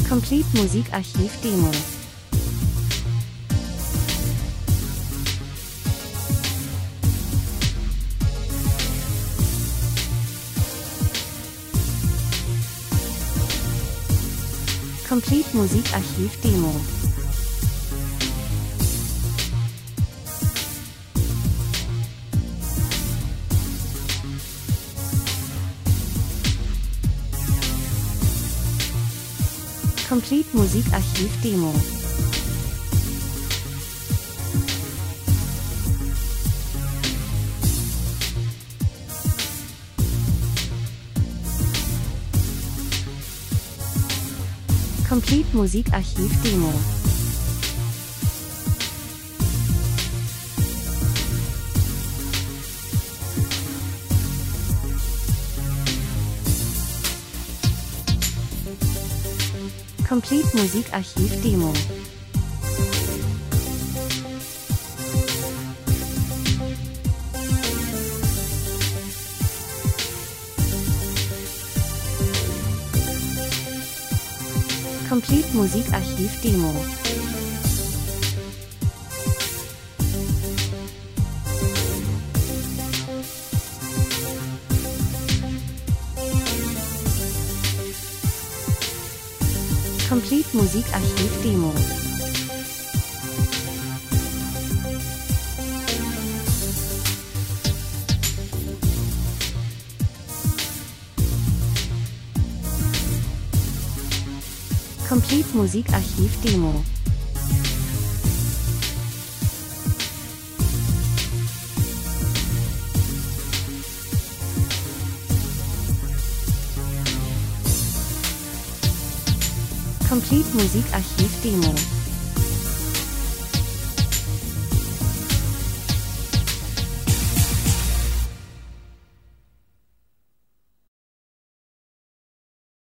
Complete Musikarchiv Demo. Complete Musikarchiv Demo. Complete Musikarchiv Demo. Complete Musikarchiv Demo. Complete Musikarchiv Demo. Complete Musikarchiv Demo. Complete Musikarchiv Demo. Complete Musikarchiv Demo. Complete Musikarchiv Demo.